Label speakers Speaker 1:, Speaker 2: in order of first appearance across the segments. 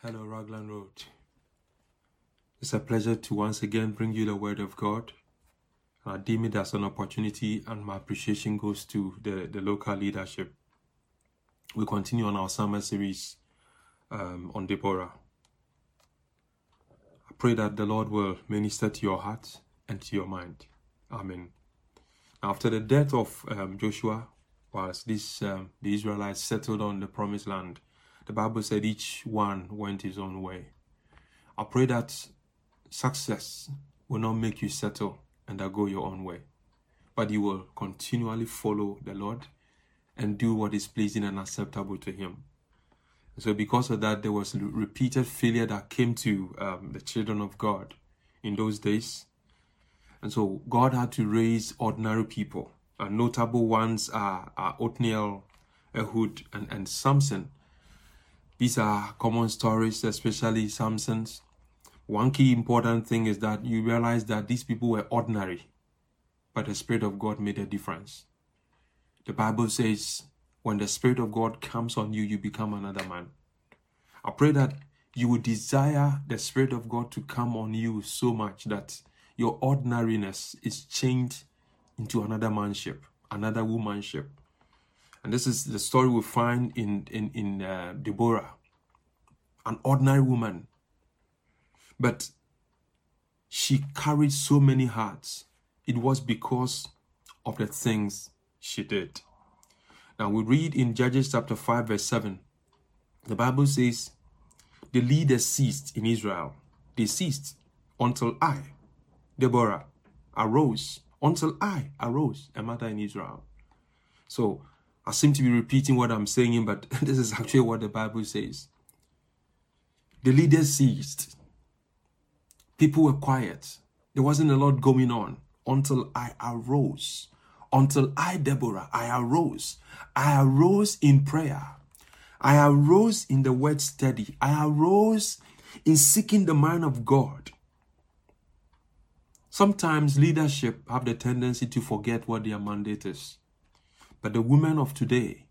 Speaker 1: Hello, Raglan Road. It's a pleasure to once again bring you the Word of God. I deem it as an opportunity, and my appreciation goes to the local leadership. We continue on our summer series on Deborah. I pray that the Lord will minister to your heart and to your mind. Amen. After the death of Joshua, whilst the Israelites settled on the promised land, the Bible said each one went his own way. I pray that success will not make you settle and go your own way, but you will continually follow the Lord and do what is pleasing and acceptable to Him. So because of that, there was repeated failure that came to the children of God in those days. And so God had to raise ordinary people. And notable ones are Othniel, Ehud, and Samson. These are common stories, especially Samson's. One key important thing is that you realize that these people were ordinary, but the Spirit of God made a difference. The Bible says, when the Spirit of God comes on you, you become another man. I pray that you would desire the Spirit of God to come on you so much that your ordinariness is changed into another manship, another womanship. And this is the story we find in Deborah, an ordinary woman. But she carried so many hearts. It was because of the things she did. Now we read in Judges chapter 5 verse 7. The Bible says, the leaders ceased in Israel. They ceased until I, Deborah, arose. Until I arose, a mother in Israel. So I seem to be repeating what I'm saying, but this is actually what the Bible says. The leaders ceased. People were quiet. There wasn't a lot going on until I arose. Until I, Deborah, I arose. I arose in prayer. I arose in the word study. I arose in seeking the mind of God. Sometimes leadership have the tendency to forget what their mandate is. But the women of today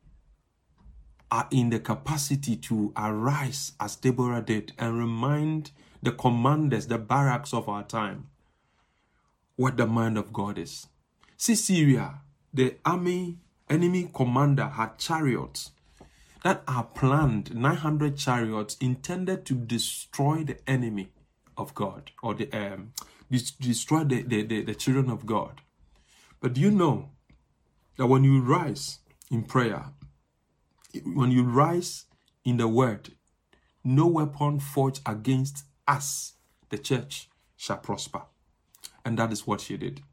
Speaker 1: are in the capacity to arise as Deborah did and remind the commanders, the barracks of our time, what the mind of God is. See, Syria, the enemy commander had chariots that are planned, 900 chariots intended to destroy the enemy of God, or destroy the children of God. But do you know that when you rise in prayer, when you rise in the word, no weapon forged against us, the church, shall prosper? And that is what she did.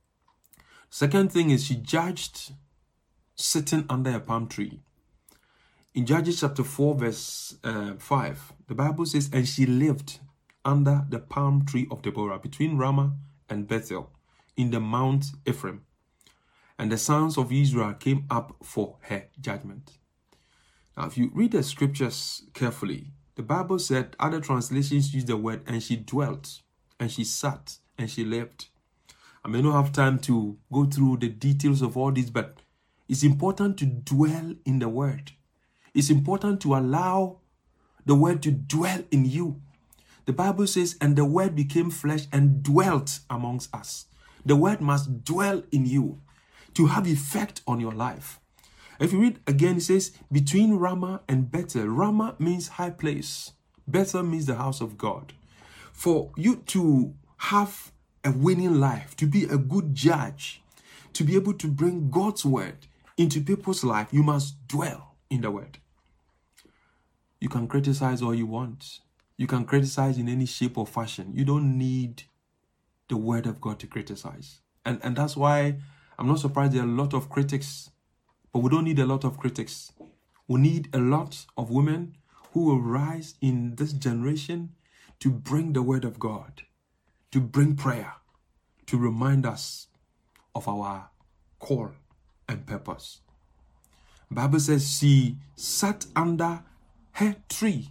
Speaker 1: Second thing is she judged sitting under a palm tree. In Judges chapter 4 verse 5, the Bible says, and she lived under the palm tree of Deborah between Ramah and Bethel in the Mount Ephraim. And the sons of Israel came up for her judgment. Now, if you read the scriptures carefully, the Bible said, other translations use the word, and she dwelt, and she sat, and she lived. I may not have time to go through the details of all this, but it's important to dwell in the word. It's important to allow the word to dwell in you. The Bible says, and the word became flesh and dwelt amongst us. The word must dwell in you to have effect on your life. If you read again, it says, between Ramah and Bethel. Ramah means high place. Bethel means the house of God. For you to have a winning life, to be a good judge, to be able to bring God's word into people's life, you must dwell in the word. You can criticize all you want. You can criticize in any shape or fashion. You don't need the word of God to criticize. And that's why I'm not surprised there are a lot of critics, but we don't need a lot of critics. We need a lot of women who will rise in this generation to bring the word of God, to bring prayer, to remind us of our call and purpose. The Bible says she sat under her tree.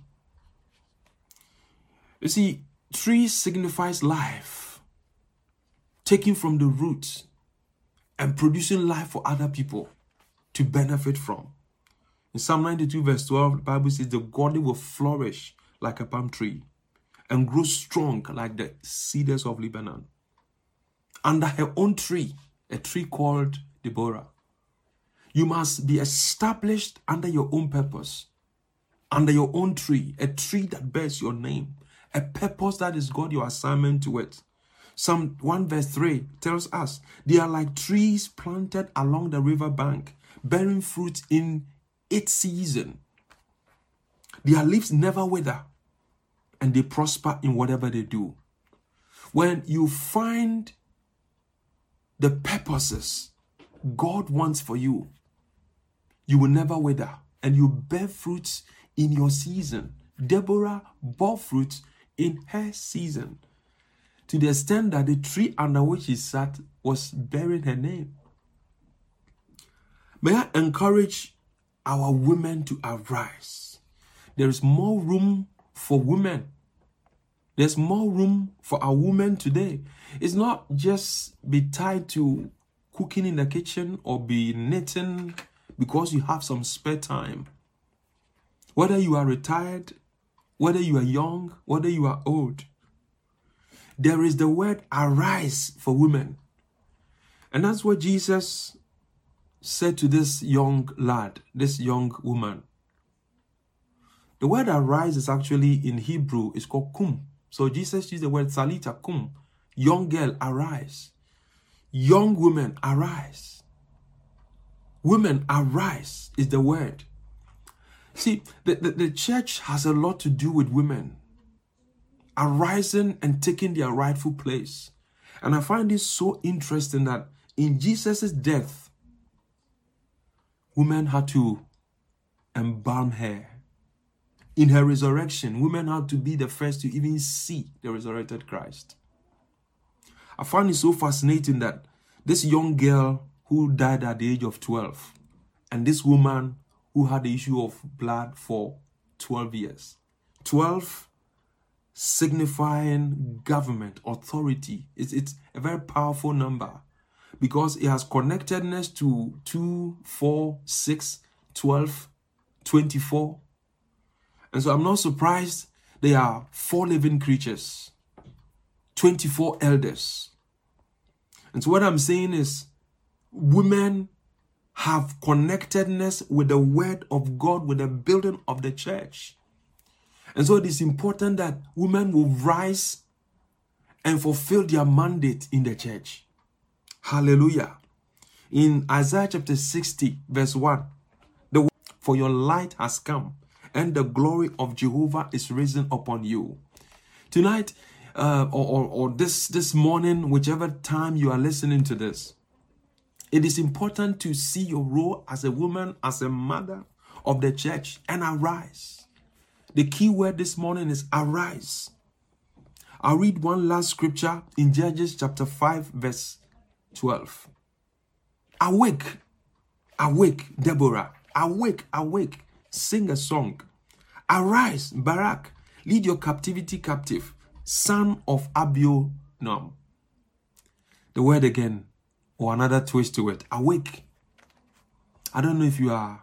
Speaker 1: You see, tree signifies life, taken from the roots and producing life for other people to benefit from. In Psalm 92 verse 12, the Bible says the godly will flourish like a palm tree and grow strong like the cedars of Lebanon. Under her own tree, a tree called Deborah. You must be established under your own purpose, under your own tree, a tree that bears your name, a purpose that is God your assignment to it. Psalm 1 verse 3 tells us, they are like trees planted along the river bank, bearing fruit in its season. Their leaves never wither, and they prosper in whatever they do. When you find the purposes God wants for you, you will never wither, and you bear fruits in your season. Deborah bore fruit in her season, to the extent that the tree under which she sat was bearing her name. May I encourage our women to arise. There is more room for women. There's more room for our women today. It's not just be tied to cooking in the kitchen or be knitting because you have some spare time. Whether you are retired, whether you are young, whether you are old, there is the word arise for women. And that's what Jesus said to this young lad, this young woman. The word arise is actually in Hebrew, it's called kum. So Jesus used the word salita kum. Young girl, arise. Young women, arise. Women, arise is the word. See, the church has a lot to do with women arising and taking their rightful place. And I find this so interesting that in Jesus' death, women had to embalm her. In her resurrection, women had to be the first to even see the resurrected Christ. I find it so fascinating that this young girl who died at the age of 12 and this woman who had the issue of blood for 12 years. 12 signifying government, authority. It's a very powerful number because it has connectedness to 2, 4, 6, 12, 24. And so I'm not surprised there are 4 living creatures, 24 elders. And so what I'm saying is women have connectedness with the word of God, with the building of the church. And so it is important that women will rise and fulfill their mandate in the church. Hallelujah. In Isaiah chapter 60, verse 1, for your light has come, and the glory of Jehovah is risen upon you. Tonight, or this morning, whichever time you are listening to this, it is important to see your role as a woman, as a mother of the church, and arise. The key word this morning is arise. I'll read one last scripture in Judges chapter 5, verse 12. Awake, awake, Deborah. Awake, awake. Sing a song. Arise, Barak. Lead your captivity captive, son of Abinoam. The word again, or another twist to it. Awake. I don't know if you are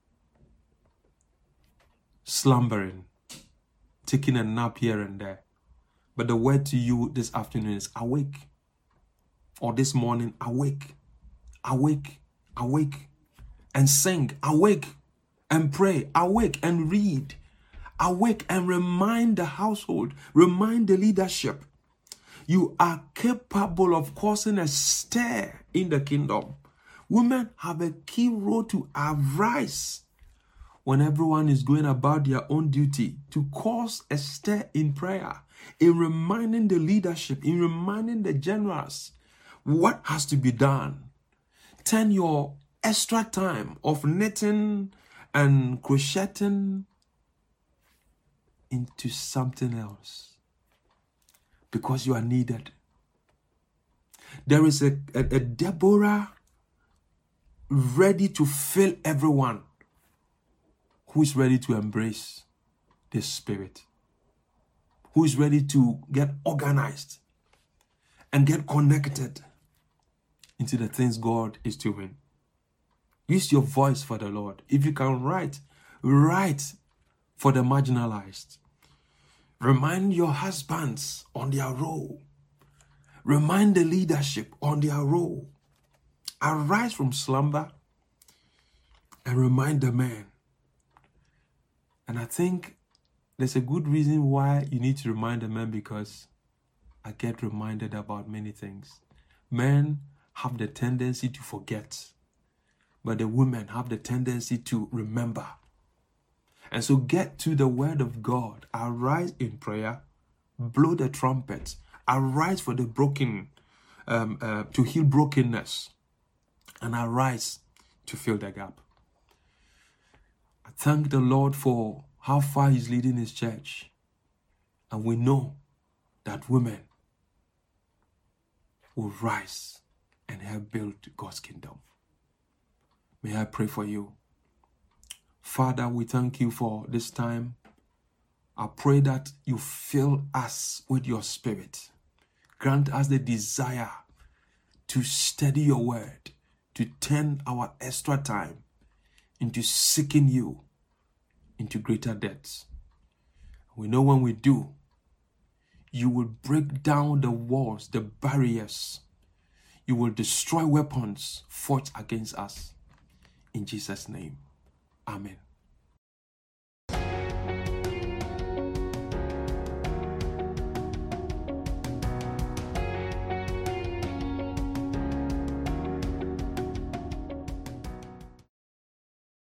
Speaker 1: slumbering, taking a nap here and there, but the word to you this afternoon is awake. Or this morning, awake. Awake. Awake. And sing. Awake. And pray. Awake and read. Awake and remind the household. Remind the leadership. You are capable of causing a stir in the kingdom. Women have a key role to arise when everyone is going about their own duty, to cause a stir in prayer, in reminding the leadership, in reminding the generals what has to be done. Turn your extra time of knitting and crocheting into something else, because you are needed. There is a Deborah ready to fill everyone who is ready to embrace this spirit, who is ready to get organized and get connected into the things God is doing. Use your voice for the Lord. If you can write for the marginalized. Remind your husbands on their role. Remind the leadership on their role. Arise from slumber and remind the men. And I think there's a good reason why you need to remind the men, because I get reminded about many things. Men have the tendency to forget, but the women have the tendency to remember. And so get to the word of God. Arise in prayer. Blow the trumpet. Arise for the broken, to heal brokenness. And arise to fill the gap. I thank the Lord for how far He's leading His church. And we know that women will rise and help build God's kingdom. May I pray for you. Father, we thank you for this time. I pray that you fill us with your Spirit. Grant us the desire to study your word, to turn our extra time into seeking you into greater depths. We know when we do, you will break down the walls, the barriers. You will destroy weapons fought against us. In Jesus' name, amen.